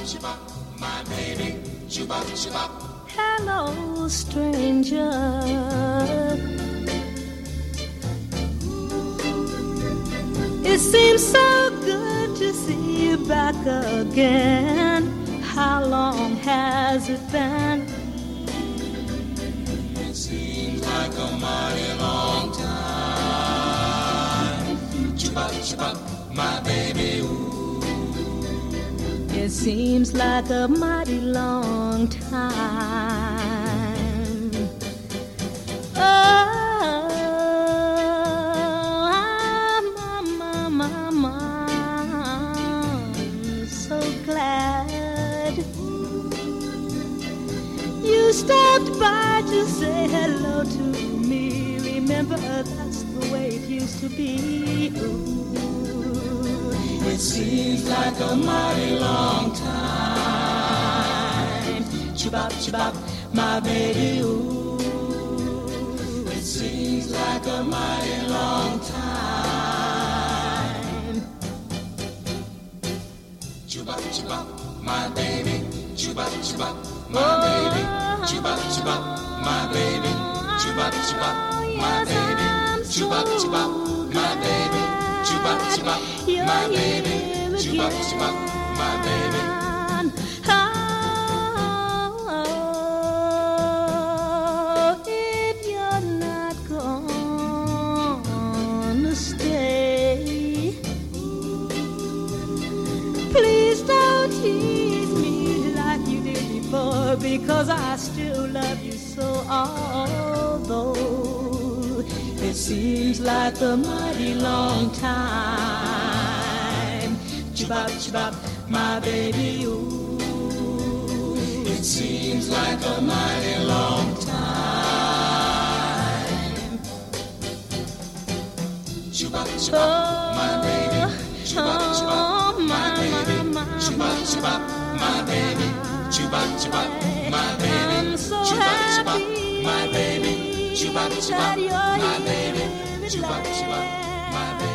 chibop, my baby. Chibop, chibop. Hello, stranger. It seems so good to see you back again. How long has it been? It seems like a mighty long time. Chibop, chibop, my baby. Ooh. It seems like a mighty long time. Oh, I'm so glad you stopped by to say hello to me. Remember, that's the way it used to be. Ooh, it seems like a mighty long time. Chibop, chibop, my baby. Ooh, it seems like a mighty long time. Chibop, chibop, my baby. Chibop, chibop, my baby. Chibop, chibop, my baby. Chibop, chibop, my baby. Chibop, chibop, my baby. Chibop, chibop, my baby. Chibop, chibop, my baby. Oh, if you're not gonna stay, please don't tease me like you did before, because I still love you so. Although it seems like a mighty long time. Chibop, chibop, my baby, ooh. It seems like a mighty long time. Chibop, chibop, my baby. Chibop, chibop, my baby. Chibop, chibop, my baby. Chibop, chibop, my baby. Chibop, chibop, my baby. Chibop, chibop, my baby. Chibop, chibop, my baby.